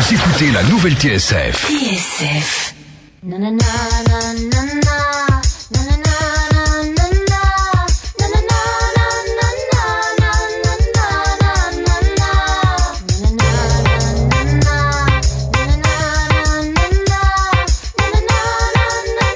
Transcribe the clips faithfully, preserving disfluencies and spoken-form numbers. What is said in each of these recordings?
Vous écoutez la nouvelle T S F. T S F. Na na na na na na. Na na na na na na. Na na na na na na. Na na na na na na. Na na na na na. Na na na na na. Na na na na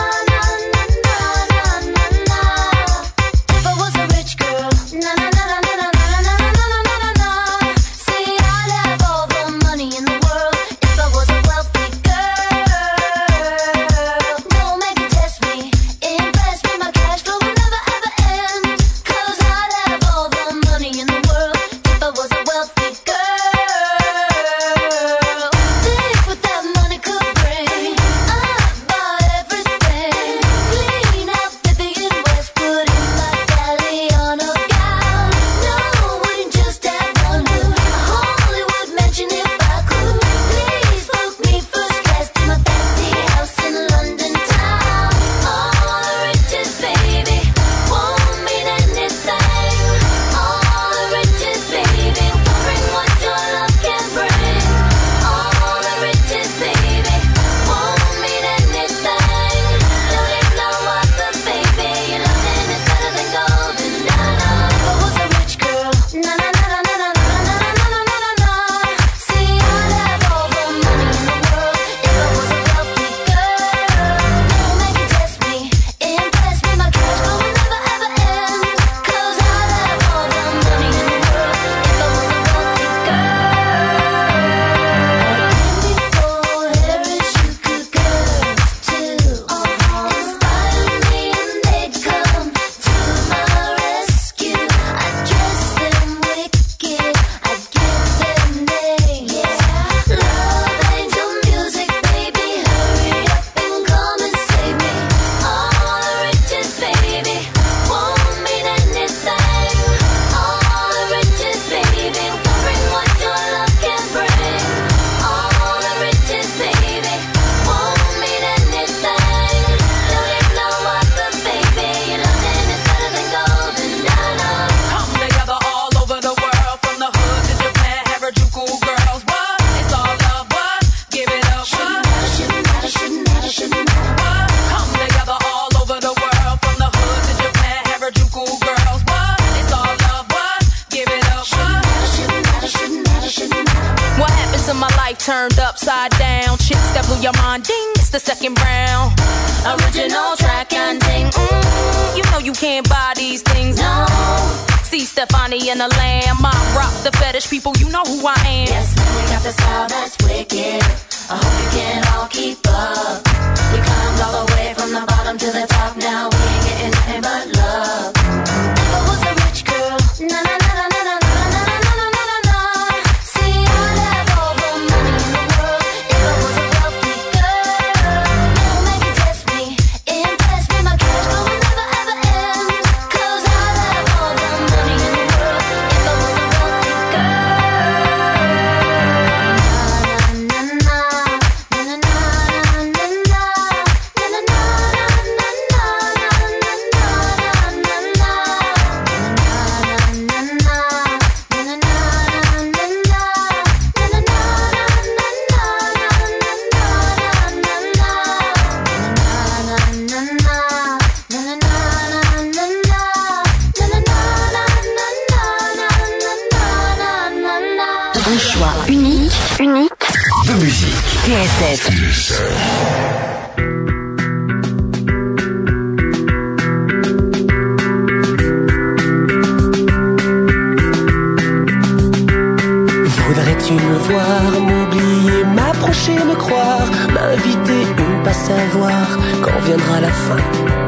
na na. If I was a rich girl, na na na na na na na na na na. See, I'd have all the money in the world if I was a wealthy girl. Don't make me test me, impress me, my cash flow will never ever end. 'Cause I'd have all the money in the world if I was a wealthy girl. Think what that money could bring. I'd buy everything. Clean out Vivienne Westwood in my Galliano gown. No, wouldn't just have one look. Hollywood mansion if I could. Please book me first class to my fancy house in London town. All the riches, baby, won't mean anything. All the riches, baby, won't bring what your love can bring. All the riches, baby, won't mean anything. Don't even know what the baby, your loving is better than gold. Na na, if I was a rich girl, na na na na na na na na na na na na. See, I'd have all the money in the world if I was a wealthy girl. Don't make me test me, impress me, my cash flow will never ever end. 'Cause I'd have all the money in the world if I was a wealthy girl. Before Harris, you could girls too. Inspired me and they'd come to my rescue. I'd dress them wicked, I'd give them names. Love angel music, baby, hurry up and come and save me. All the riches, baby, won't mean anything. All the riches, baby, won't bring what your love can bring. All the riches, baby, won't mean anything. Don't even know what the baby, your loving is better than gold. Na na. Come together all over the world, from the hood to Japan, Harajuku girls. What? It's all love. What? Give it up. What? Shouldn't matter, shouldn't matter, shouldn't matter. What? Come together all over the world, from the hood to Japan, Harajuku girls. What? It's all love. What? Give it up. What? Shouldn't matter, shouldn't matter, shouldn't matter. What happened to my life turned upside down? Chicks that blew your mind, ding, it's the second round. Original track and ding, mm, you know you can't buy these things, no. See Stefani and the Lamb, I rock the fetish people, you know who I am. Yes, man, we got the style that's wicked. I hope you can all keep up. We climbed all the way from the bottom to the top. Now we ain't getting nothing but love. If I was a rich girl, na na na na na na na na na na na na na. See, I'd have all the money in the world if I was a wealthy girl. Don't make me test me, impress me, my cash flow will never ever end. 'Cause I'd have all the money in the world if I was a wealthy girl. Na na na na na na na na na. Na na na na na na na na na na na. Un choix unique, unique De musique. T S F. T S F. Voudrais-tu me voir, m'oublier, m'approcher, me croire, m'inviter ou pas savoir quand viendra la fin?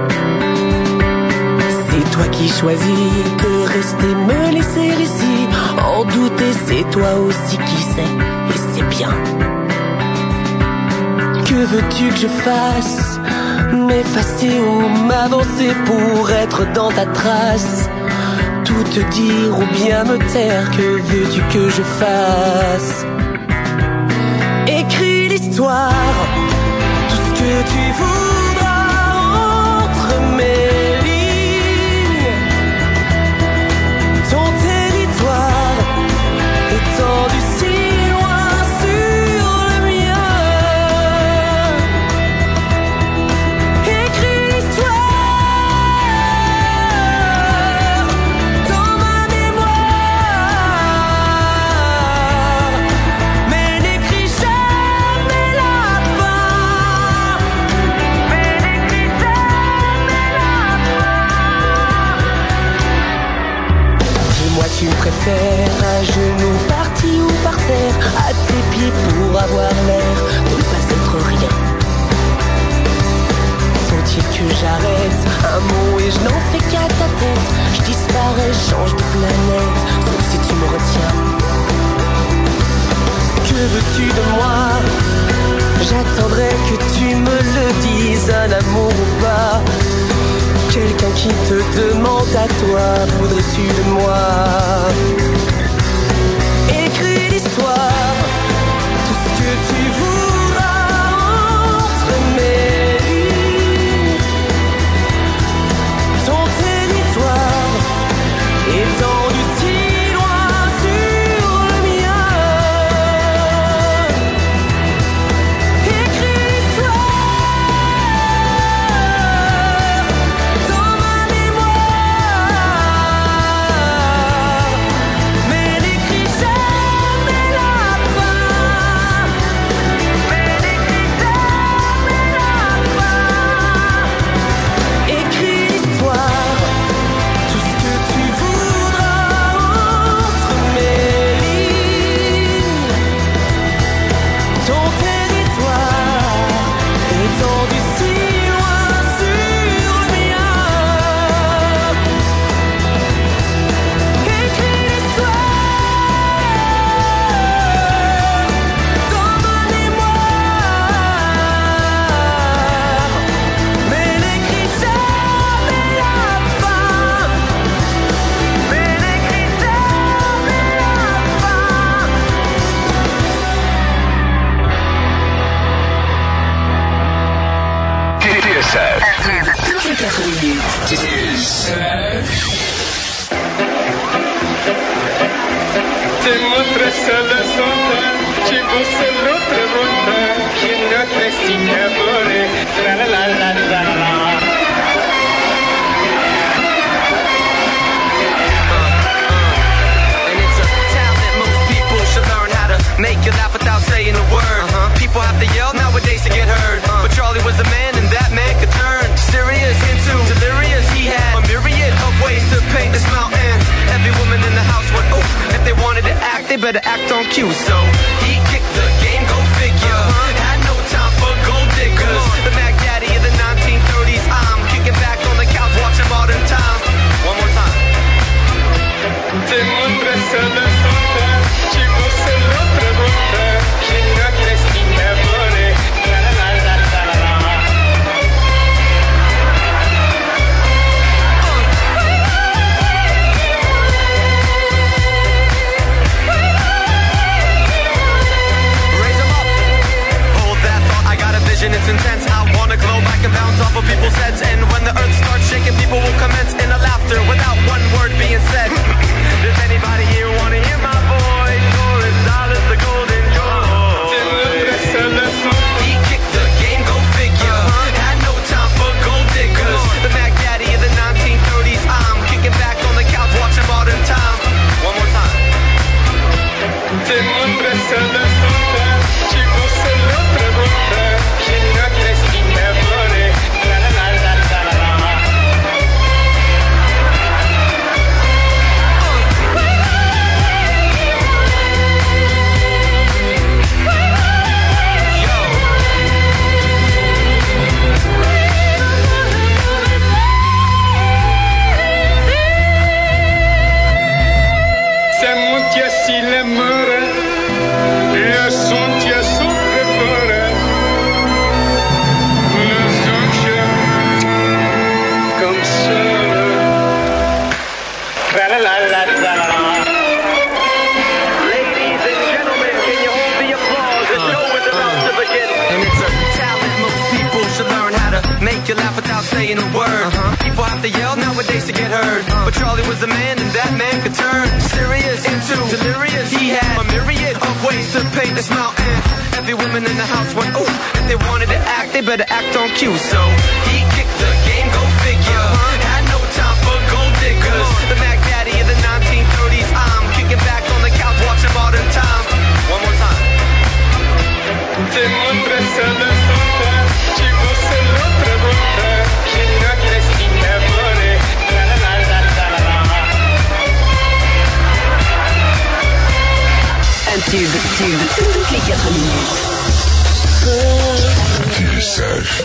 C'est toi qui choisis que rester, me laisser ici, en douter, c'est toi aussi qui sais, et c'est bien. Que veux-tu que je fasse? M'effacer ou m'avancer pour être dans ta trace? Tout te dire ou bien me taire, que veux-tu que je fasse? Écris l'histoire, tout ce que tu voudras entre mes lignes. Ton territoire étendu si loin sur tu préfères, à genoux, parti ou par terre, à tes pieds pour avoir l'air de ne pas être rien. Faut-il que j'arrête un mot et je n'en fais qu'à ta tête? Je disparais, change de planète, sauf si tu me retiens. Que veux-tu de moi? J'attendrai que tu me le dises, un amour ou pas. Quelqu'un qui te demande à toi, voudrais-tu de moi? Écris l'histoire, tout ce que tu voudras entre mes lignes. Ton territoire étendu si loin sur le mien. Écris l'histoire dans ma mémoire, mais n'écris jamais la fin, mais n'écris jamais la fin. Écris l'histoire, tout ce que tu voudras entre mes lignes. Ton territoire étendu si loin sur le mien. Écris l'histoire dans ma mémoire, mais n'écris jamais la fin, mais n'écris jamais la fin. T S F. Toutes les quatre minutes. T S F. Te mutre solo sota, ci busse l'altra volta, che non resti amore, tra la la la la la. And it's a talent most people should learn how to make you laugh without saying a word. Uh-huh. People have to yell nowadays to get heard. Uh-huh. But Charlie was the man, and that man could turn serious into delirious. He had a myriad of ways to paint this mountain. Every woman in the house went, ooh. If they wanted to act, they better act on cue. So he kicked the game, go figure. Uh-huh. Had no time for gold diggers. The Mac Daddy of the nineteen thirties. I'm kicking back on the couch watching Modern Times. One more time. Te mutre solo sota, ci busse l'altra volta, che non resti amore, tra la la la la la. Raise 'em up. Hold that thought, I got a vision, it's intense. I wanna glow back and bounce off of people's heads. And when the earth starts shaking, people will commence in a laughter without one word being said. Does anybody here wanna hear my voice? Or is dollars the golden Te joy? mutre solo sota. He kicked the game, go figure. Had no time for gold diggers. The Mac Daddy of the nineteen thirties. I'm kicking back on the couch watching Modern Times. One more time. Te mutre solo sota, ci busse l'altra volta, che non resti amore, tra la la la la la. Siamo ti assi l'amore, le son ti sopra fora, le songe comme ça. La la la la la la. Ladies and gentlemen, can you hold the applause? The show is about to begin. And it's a talent most people should learn how to make you laugh without saying a word. Uh-huh. People have to yell nowadays to get heard. Uh-huh. But Charlie was the man, and that man could turn serious into delirious. He had a myriad of ways to paint this mountain. Every woman in the house went, ooh. If they wanted to act, they better act on cue. So he kicked the game, go figure. Uh-huh. Had no time for gold diggers. The Mac Daddy of the nineteen thirties. I'm kicking back on the couch watching Modern Times. One more time. Te mutre solo sota, ci busse l'altra volta, che non resti amore, tra la la la la la. tube, tube, toutes les quatre minutes. T S F.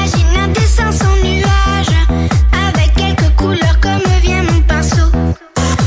Avec quelques couleurs comme vient mon pinceau.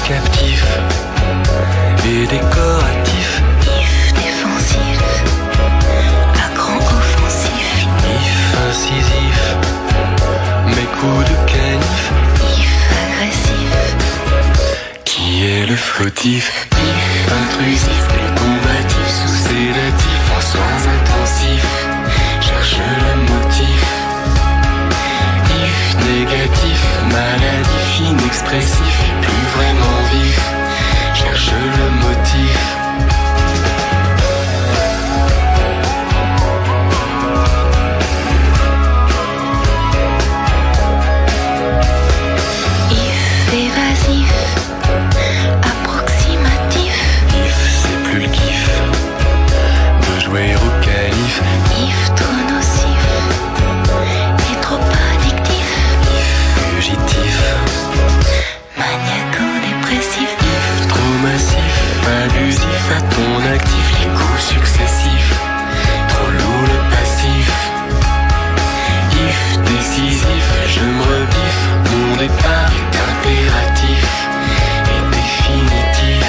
captif et décoratif. If défensif, à grand offensif. If incisif, mes coups de canif. If agressif, qui est le fautif? If intrusif, le combatif, sous sédatif, en soins intensifs. Cherche le motif. If négatif, maladif, inexpressif et plus vraiment vif. Cherche le motif. if évasif, approximatif. If c'est plus le kiff de jouer au canif. If trop nocif et trop addictif. If fugitif, Maniaco-dépressif. if trop massif, abusif à ton actif, les coups successifs, trop lourd le passif. If décisif, je me rebiffe, mon départ est impératif et définitif.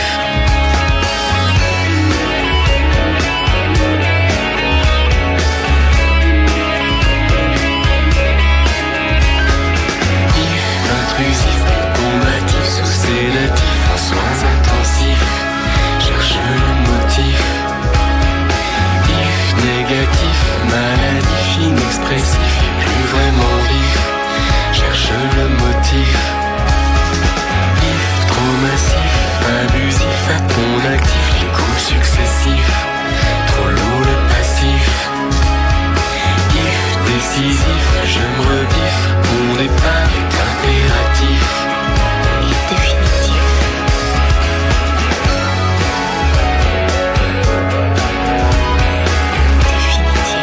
If intrusif, combatif, sous sédatif, en soins intensifs, cherche le motif. If négatif, maladif, inexpressif et plus vraiment vif, cherche le motif. If trop massif, abusif à ton actif, les coups successifs, trop lourd le passif. If décisif, je me rebiffe, mon départ est impératif If définitif. Définitif.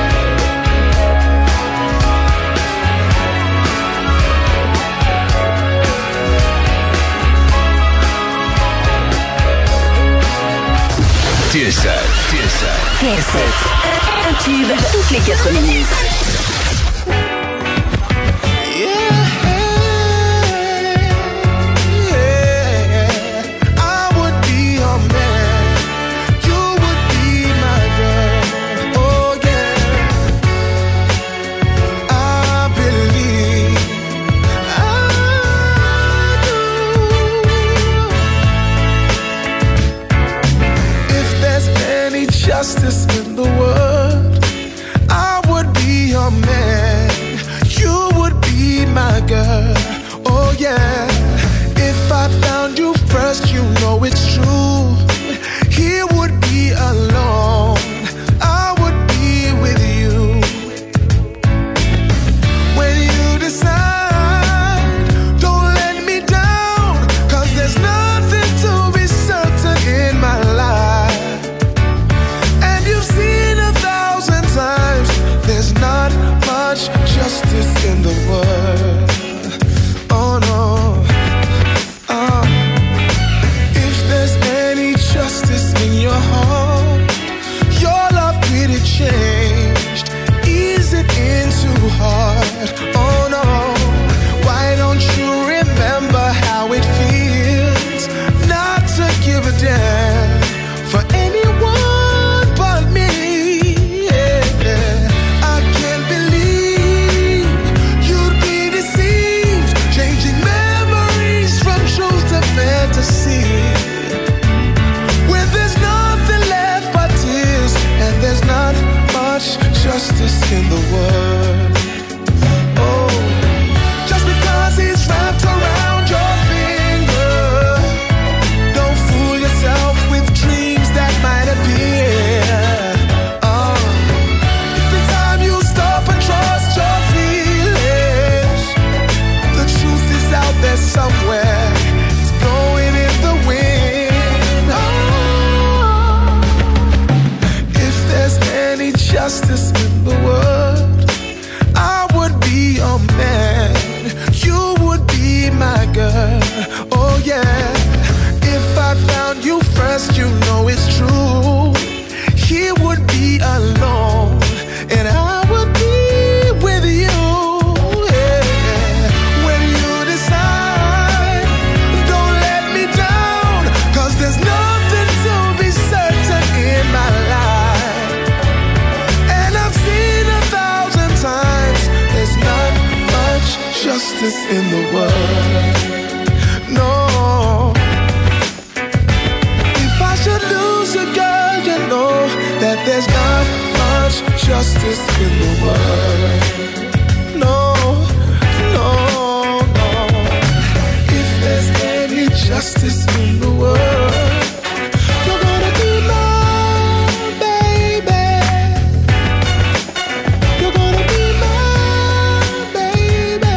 T S F, T S F. T S F, un tube toutes les quatre minutes. Justice in the world, I would be your man, you would be my girl, oh yeah. If I found you first, you know it's true, he would be alone, I would be with you. When you decide, don't let me down, cause there's nothing to be certain in my life. Seen a thousand times, there's not much justice in the world. Oh no. Uh, if there's any justice in your heart, your love really changed. Ease it into heart. Oh no. Why don't you remember how it feels not to give a damn for anyone? Justice in the world. Oh, just because he's wrapped around your finger, don't fool yourself with dreams that might appear. Oh, if it's time you stop and trust your feelings, the truth is out there somewhere. It's blowing in the wind. Oh, if there's any justice in the world, I would be your man, you would be my girl, oh yeah. If I found you first, you know it's true, he would be alone, and I would be with you, yeah. When you decide, don't let me justice in the world. You're gonna be my baby. You're gonna be my baby.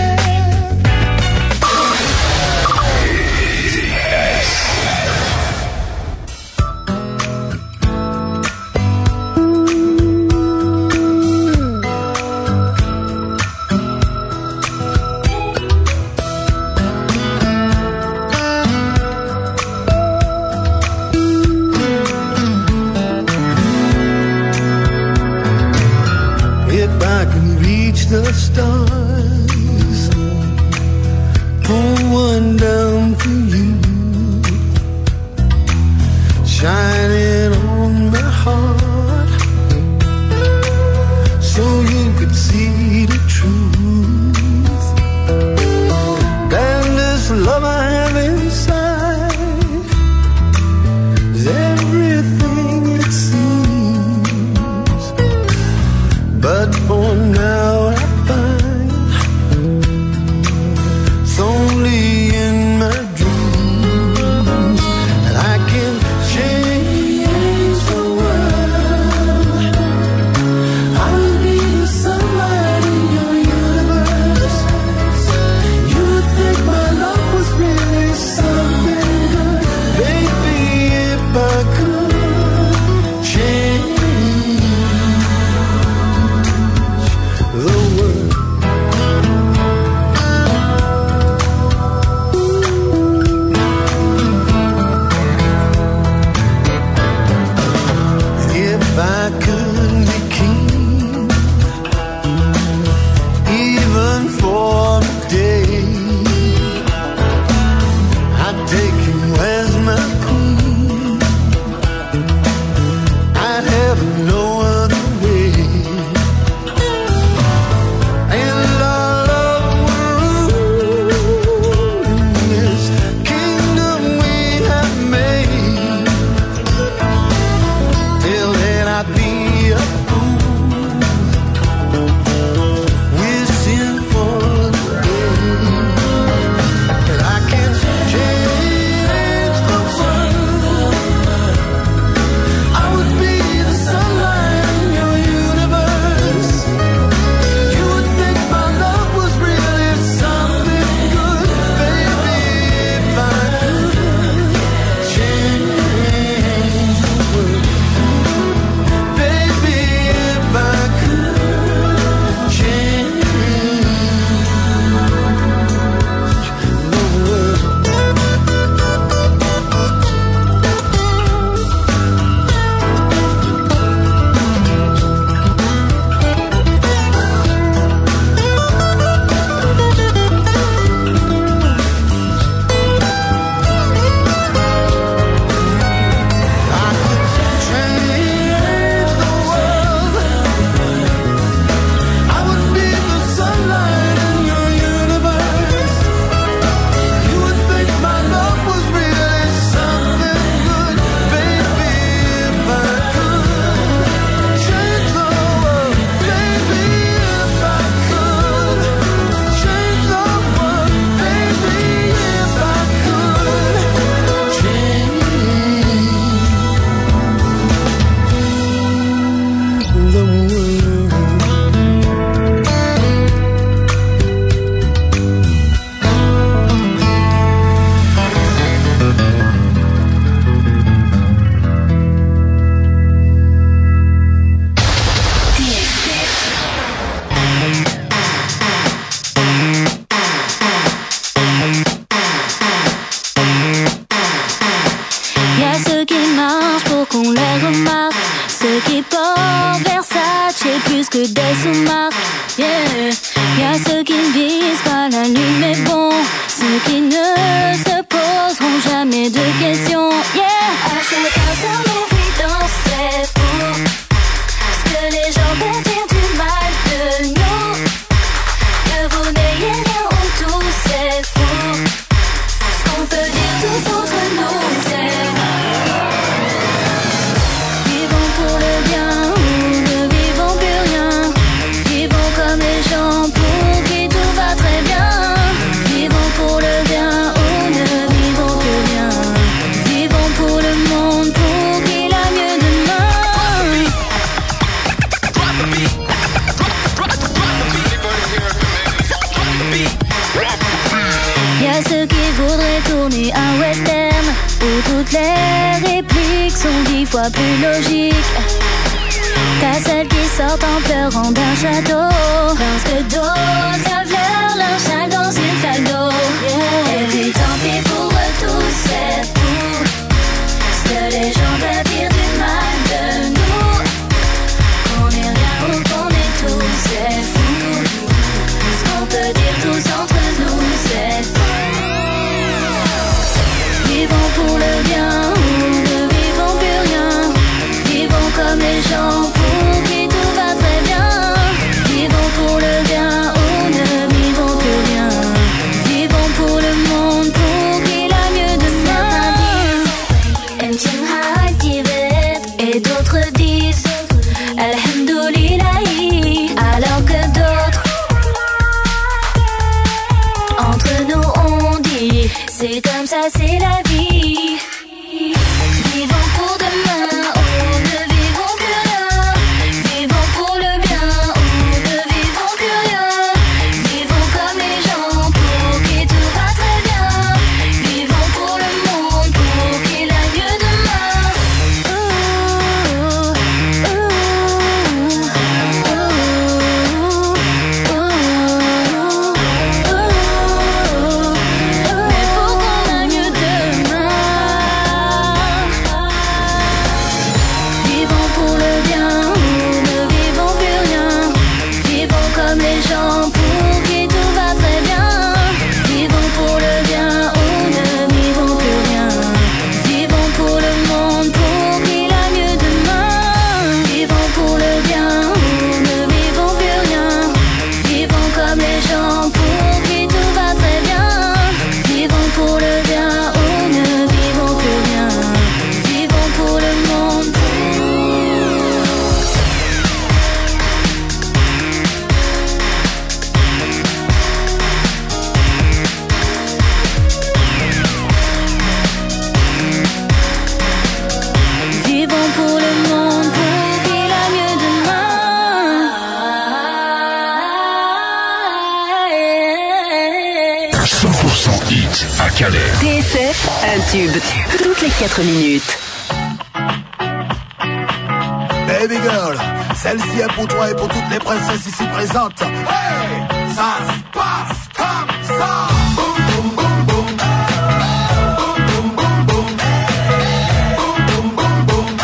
toutes les répliques sont dix fois plus logiques. T'as celles qui sortent en pleurant d'un château, parce que d'autres savent leur linge dans une flaque d'eau. Elle dit tant pis pour eux tous, c'est fou ce que les gens peuvent dire du mal de nous. Qu'on est rien ou qu'on est tout, c'est fou ce qu'on peut dire tous entre nous, c'est fou. Vivons pour le bien ou ne vivons plus rien. Vivons comme les gens pour qui tout va très bien. Vivons pour le bien ou ne vivons plus rien. Vivons pour le monde pour qu'il a mieux demain. Et d'autres disent Alhamdoulillahi, alors que d'autres entre nous on dit c'est comme ça, c'est la vie. Vivons pour demain ou ne vivons plus rien. Vivons pour le bien ou ne vivons plus rien. Vivons comme les gens pour qui tout va très bien. Vivons pour le monde pour qu'il aille mieux demain. Ouh, ouh, ouh, ouh, ouh. Mais pour qu'on aille mieux demain. Vivons pour le bien ou ne vivons plus rien. Vivons comme les gens pour qui tout va très bien. Vivons pour le bien ou ne vivons plus rien. Vivons pour le monde pour qu'il aille mieux demain. Vivons pour le bien ou ne vivons plus rien. Vivons comme les gens pour qui tout va très bien. Vivons pour le bien ou ne vivons plus rien. Vivons pour le monde. Vivons pour le monde pour qu'il a mieux demain. cent pour cent hit à Calais. T S F, un tube toutes les quatre minutes. Baby girl, celle-ci est pour toi et pour toutes les princesses ici présentes. Hey, ça se passe comme ça. Boum, boum, boum, boum. Boum, boum, boum, boum. Boum, boum, boum, boum.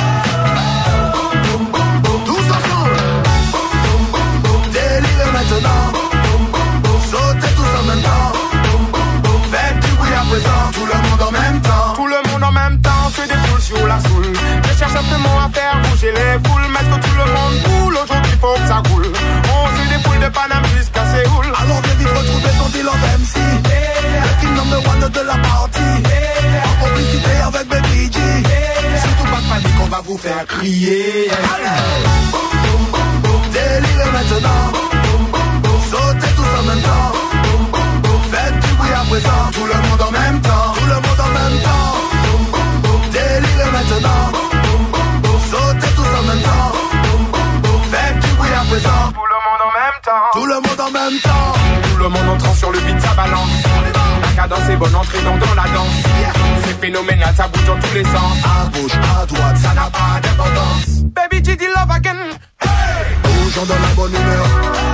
Boum, boum, boum, boum. Tous ensemble. Boum, boum, boum, boum. Délire maintenant. Boum, boum, boum. Sautez tous en même temps. Boum, boum, boum. Faites du bruit à présent. Tout le monde en même temps. Tout le monde en même temps se défoule sur la soule. Je cherche simplement à faire bouger les foules. Mettre tout le monde cool, aujourd'hui faut que ça coule. On se défoule de Paname jusqu'à Séoul. Alors viens vite retrouver ton deal of M C, yeah. Le king number one de la partie, yeah. En complicité avec Baby G, yeah. Surtout pas de panique, on va vous faire crier, yeah. Allez, boum, boum, boum, boum. Délire maintenant, boum, boum, boum, boum. Sautez tous en même temps, boum, boum, boum. Faites du bruit à présent, tout le monde en même temps. Tout le monde en même temps, boum, boum, boum. Délire maintenant, boum, boum, boum, boum. Sautez tous en même temps, boum, boum, boum. Faites du bruit à présent, Tout le monde en même temps. tout le monde en même temps. Tout le monde entrant sur le beat, ça balance. La cadence est bonne, entrée dans, dans la danse. C'est phénoménal, ça bouge dans tous les sens. À gauche, à droite, ça n'a pas d'importance. Baby G dit love again. Bougeons dans la bonne humeur.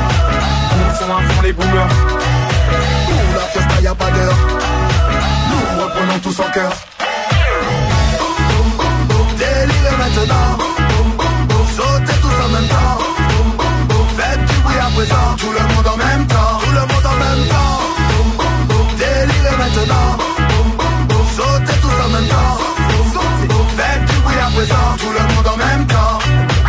Ils sont à fond les boomers. Pour la fiesta, y'a pas d'heure. Nous reprenons tous en cœur. Boum, boum, boum, boum. Délire maintenant. Boum, boum, boum, boum. Sautez tous en même temps. Boum, boum, boum. Faites du bruit à présent. Tout le monde en même temps. Tout le monde en même temps. Boum, boum, boum. Délire maintenant. Boum, boum, boum. Sautez tous en même temps. Boum, boum, boum. Faites du bruit à présent. Tout le monde en même temps.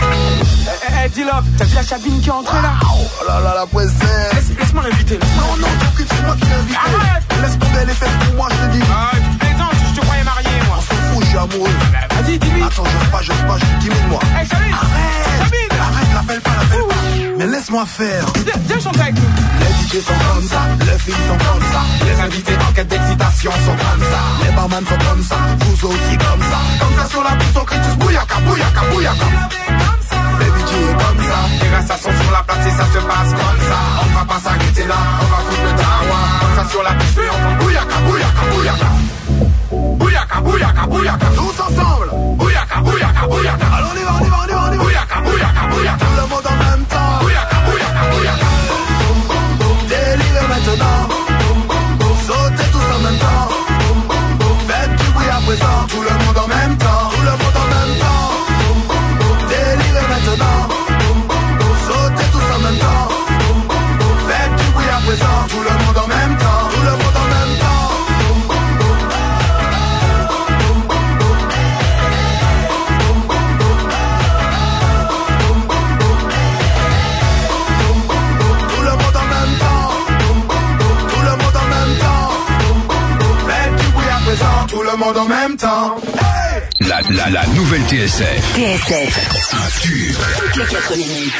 Eh, eh, dis love, t'as vu la cabine qui est entrée là? Oh là là, la princesse. Laisse- Laisse-moi l'inviter. laisse-moi Non, non, t'inquiète, c'est moi qui l'ai invité. Arrête. Laisse tomber les fêtes pour moi, je te dis. Ah, tu plaisantes, je te croyais marié moi. On s'en fout, je suis amoureux. Bah, vas-y, dis-lui. Attends, j'ose pas, j'ose pas, je suis timide, moi. Hey, Sabine. Arrête. Sabine. Arrête, l'appelle pas, l'appelle pas. Mais laisse-moi faire. Viens, viens chanter avec nous. Les D J sont comme ça, les filles sont comme ça, les invités en quête d'excitation sont comme ça, les barman sont comme ça, vous aussi comme ça. Comme ça sur la piste on crie tous bouyaka, bouyaka, bouyaka. Baby G est comme ça, Les restes sont sur la place et ça se passe comme ça. on va pas s'arrêter là, on va foutre le dawa. Comme ça sur la piste, on entend Bouyaka, bouyaka, bouyaka. Bouyaka, bouyaka, bouyaka. faisant tout le monde en même temps. Hey! La, la, la nouvelle T S F. T S F. Un tube. Toutes les quatre minutes.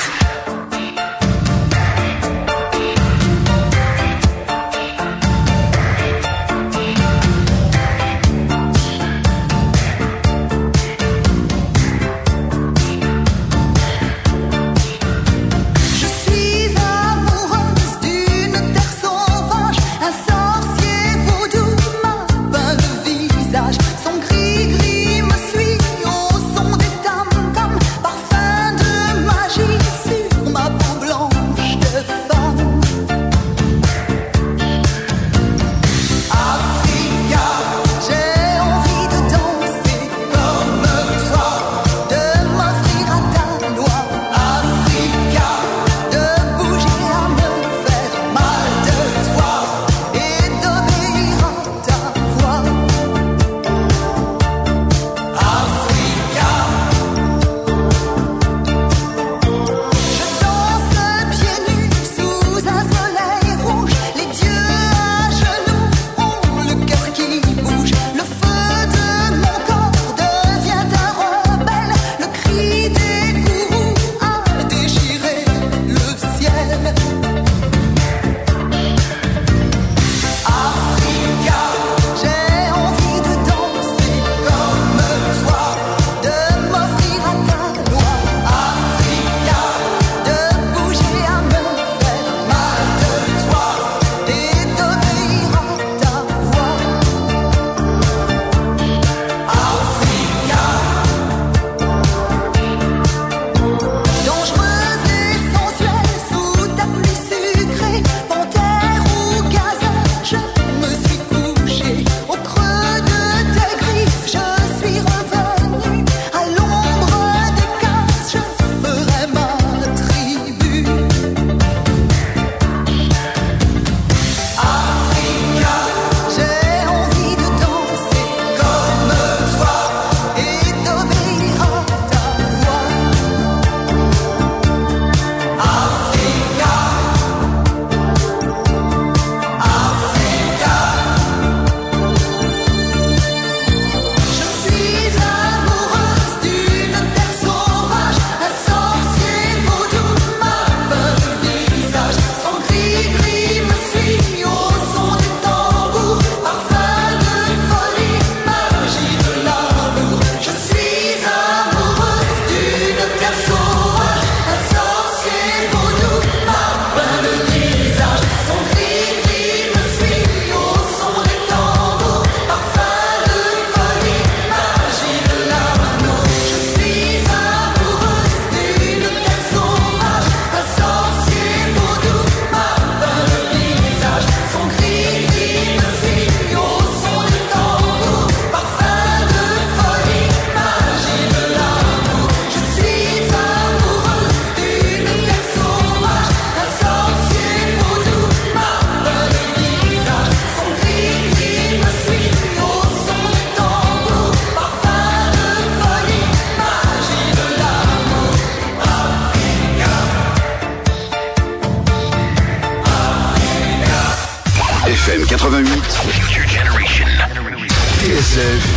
quatre-vingt-huit. Future Generation. T S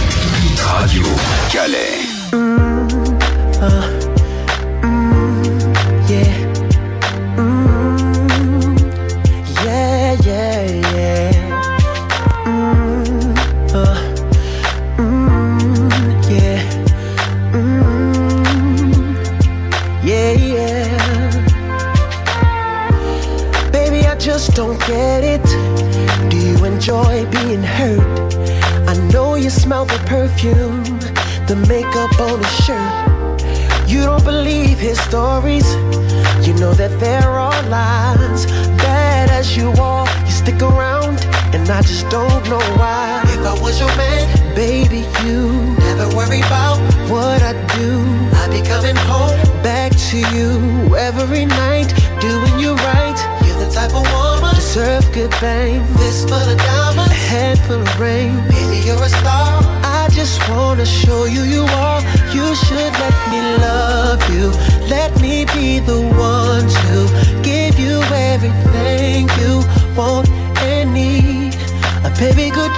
F Radio Calais. Mm, uh, mm, yeah. Mm, yeah, yeah, yeah. Mm, uh, mm, yeah. Mm, yeah, yeah. Baby, I just don't get it. Do you enjoy being hurt? I know you smell the perfume, the makeup on his shirt. You don't believe his stories, you know that there are lies. Bad as you are, you stick around, and I just don't know why. If I was your man, baby, you never worry about what I do. I'd be coming home back to you every night, doing you right. You're the type of woman deserve good fame. Fist full of diamonds, a head full of rain. Baby, you're a star. I just wanna show you you are. You should let me love you. Let me be the one to give you everything you want and need. A baby, good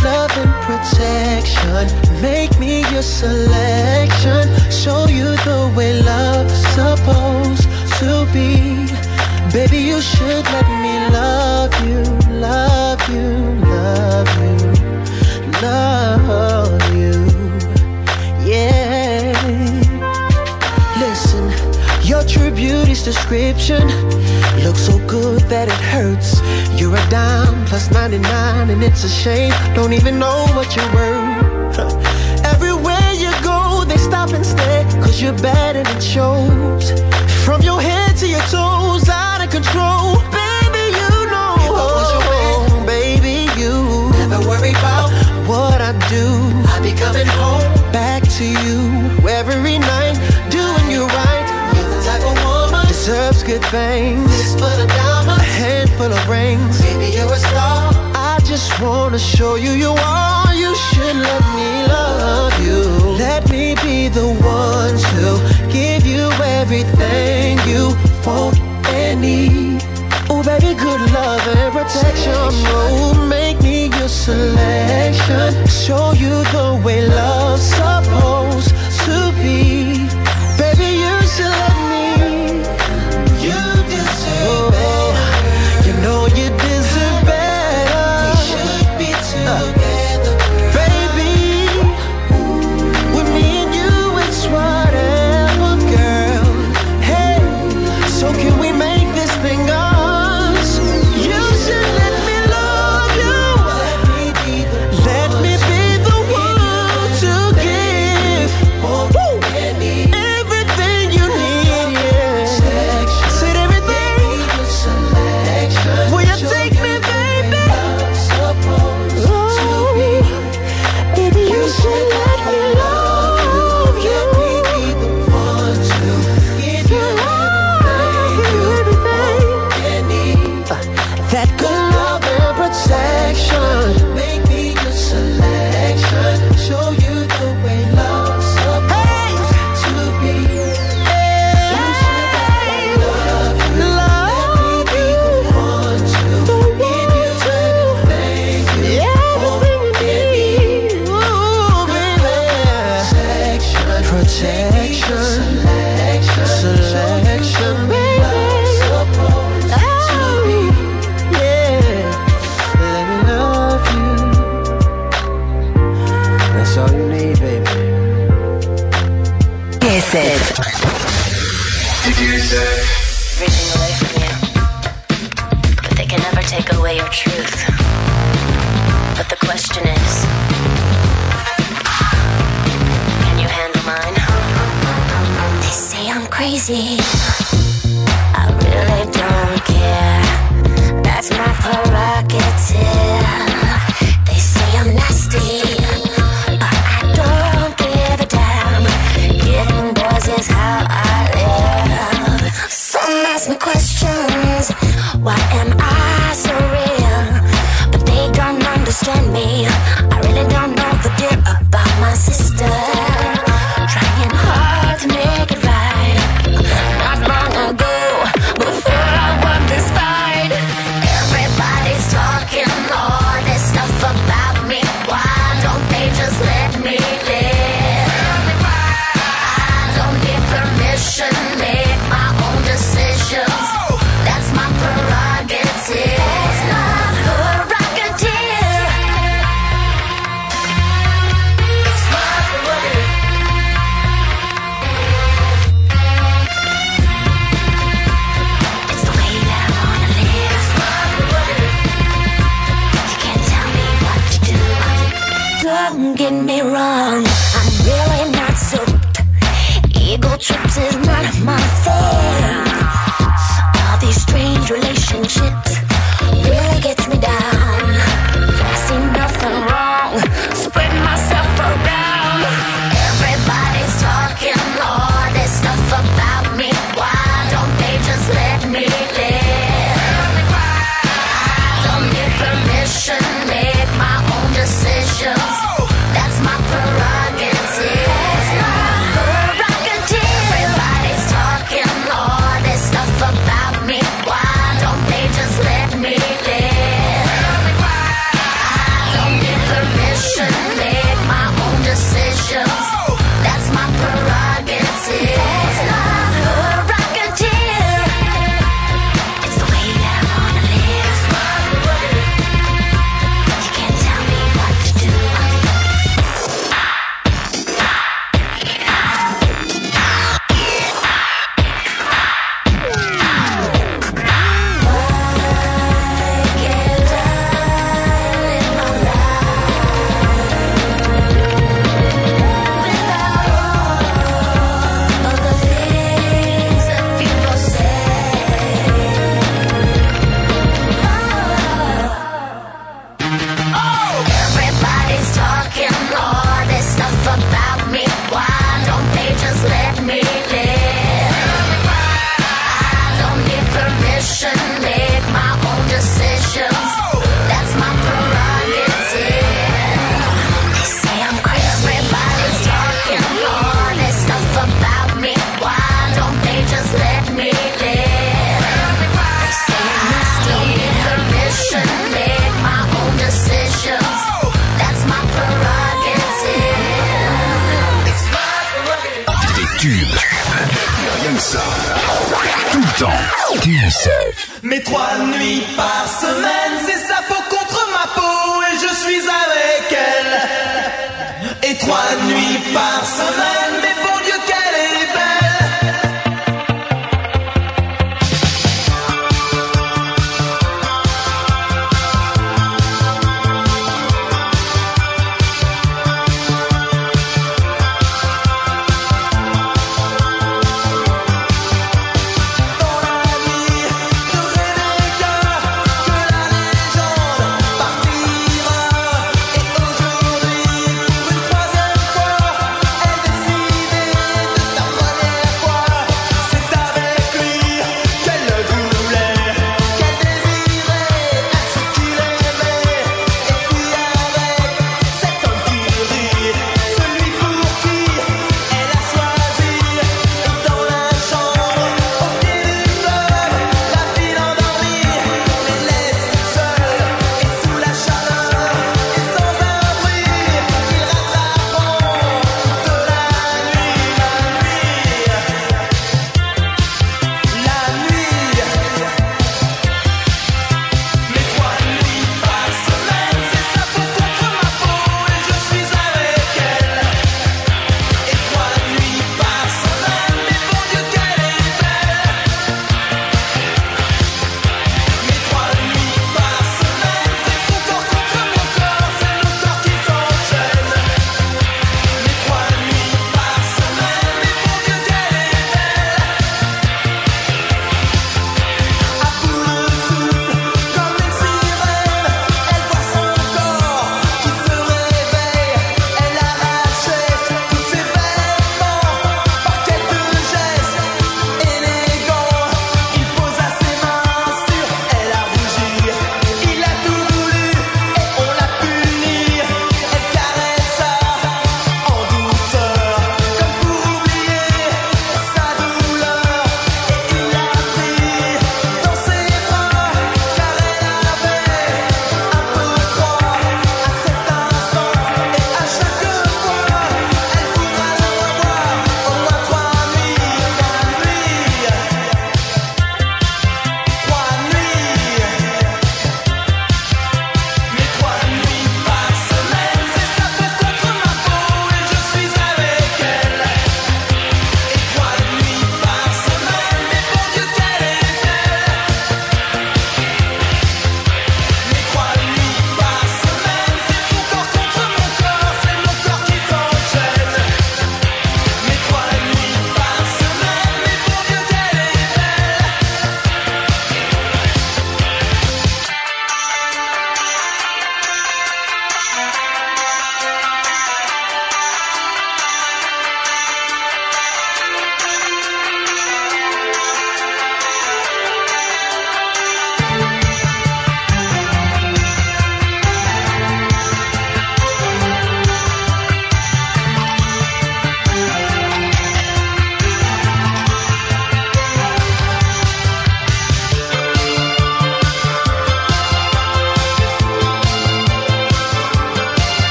love and protection. Make me your selection. Show you the way love's supposed to be. Baby, you should let me love you, love you, love you, love you. Yeah. Listen, your true beauty's description looks so good that it hurts. You're a dime plus ninety-nine and it's a shame. Don't even know what you're worth. Everywhere you go, they stop and stare, cause you're bad and it shows. From your head to your toes, out of control. Baby, you know what was your man? Baby, you never worry about what I do. I be coming home back to you every night, doing you right. You're the type of woman deserves good things. Fistful of diamonds, a handful of rings. Baby, you're a star. I just wanna show you you are. You should let me love you. Let me be the one to give you everything you want and need. Oh baby, good love and protection. Oh, make me your selection. Show you the way love's supposed to be. Baby, you should let me. You deserve better. You know you deserve better. We should be together, uh, baby. With me and you, it's whatever, girl. Hey, so can we make this thing us? You should let me love you. Let me be the one to give Woo. Everything you need, yeah. Said everything. Will you take me, baby? Ooh, baby, you should let me love you. That good love and protection. Make me your selection. Show you the way love's supposed to be. You should let me love you. Let me be the one to give you everything you want and need. Ooh, baby. Protection, selection, selection, baby. That's all you need, baby. Kiss it. Reaching away from you, but they can never take away your truth. But the question is, can you handle mine? They say I'm crazy. I really don't care. That's my prerogative. They say I'm nasty, but I don't give a damn. Getting boys is how I live. Some ask me questions. Why am I so real? But they don't understand me. I really don't know the deal about my sister. Trying hard to make it right. Not long ago, before I won this fight, everybody's talking all this stuff about me. Why don't they just let me live? I don't need permission, make my own decisions. That's my prerogative. It's my prerogative. It's my prerogative. It's the way that I wanna live. It's my prerogative. You can't tell me what to do. Don't get me wrong, I'm really not soaked. Ego trips is none of my thing. All these strange relationships really gets me down. I see nothing wrong, spread myself around. Everybody's talking all this stuff about me. Why don't they just let me live? I don't need permission, make my own decisions. That's my prerogative. It's my prerogative. Everybody ça. Tout le temps. T S F. Mes trois nuits par semaine, c'est sa peau contre ma peau et je suis avec elle. Et trois nuits par semaine, mais bon Dieu qu'elle est belle. Partira et aujourd'hui pour une troisième fois elle décide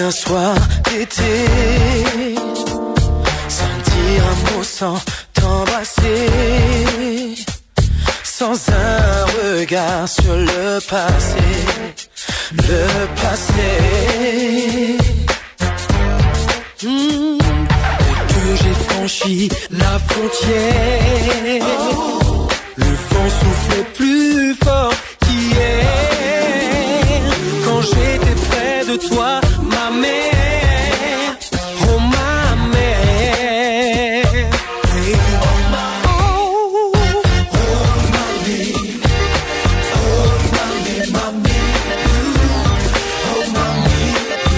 un soir d'été, sans dire un mot, sans t'embrasser, sans un regard sur le passé, le passé. Mmh. Et que j'ai franchi la frontière, oh. Le vent soufflait plus fort qu'hier, quand j'étais près de toi, ma mère, oh ma mère. Hey. Oh, ma, oh, oh, mamie, oh mamie, mamie, oh mamie,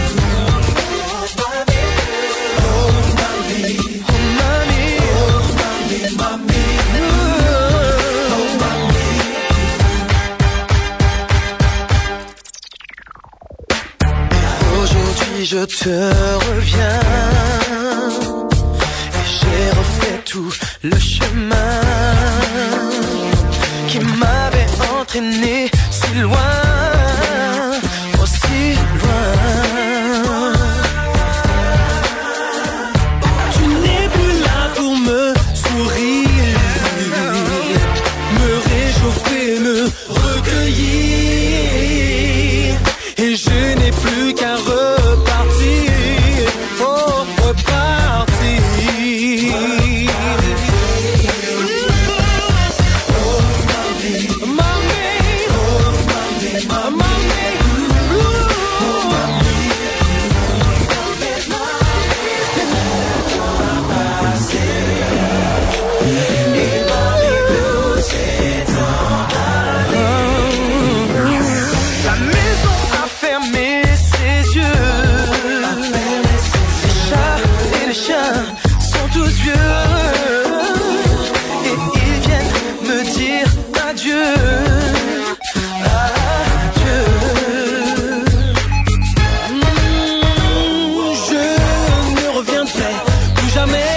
oh mamie, oh mamie, oh mamie, mamie, oh mamie. Aujourd'hui je te reviens, et j'ai refait tout le chemin qui m'avait entraîné si loin, oh si loin. Tu n'es plus là pour me sourire, me réchauffer, me recueillir, et je n'ai plus qu'à repartir, oh repartir. Oh mamie, mamie, oh mamie, mamie, oh mamie. La maison a fermé ses yeux, les chats et les chiens sont tous vieux, et ils viennent me dire adieu, adieu. Mmh, je ne reviendrai plus jamais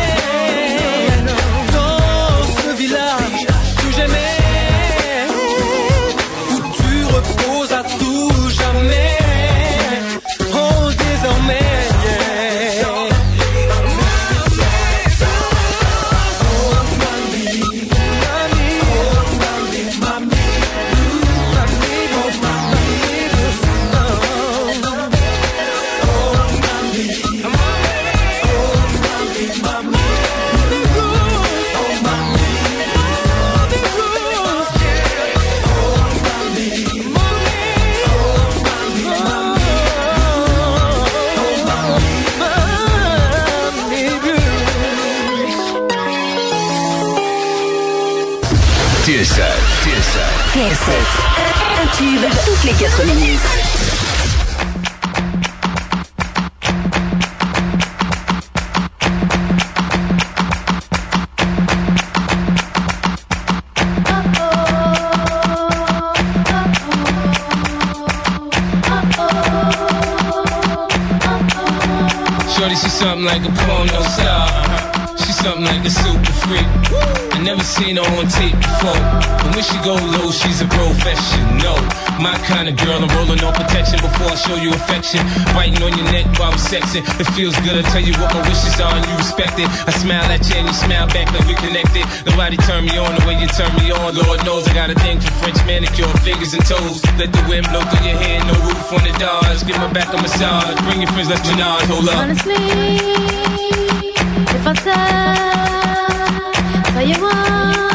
dans ce village que j'aimais, où tu reposes à tout jamais, oh désormais. Oh mamie, mamie, oh mamie, mamie, mamie, oh mamie, oh mamie, oh mamie, mamie, oh mamie, T S F, T S F. T S F, un tube toutes les quatre minutes. Shorty, she's something like a porno star. She's something like a super freak. I never seen her on tape before, but when she go low, she's a professional. My kind of girl, I'm rolling on protection before I show you affection. Biting on your neck while I'm sexing. It feels good, I tell you what my wishes are and you respect it. I smile at you and you smile back like we connected. Nobody turn me on the way you turn me on. Lord knows I got a thing for French manicure, fingers and toes. Let the wind blow through your hair, no roof on the doors. Give my back a massage, bring your friends, let's Janage, hold up. Honestly, if I tell, tell you what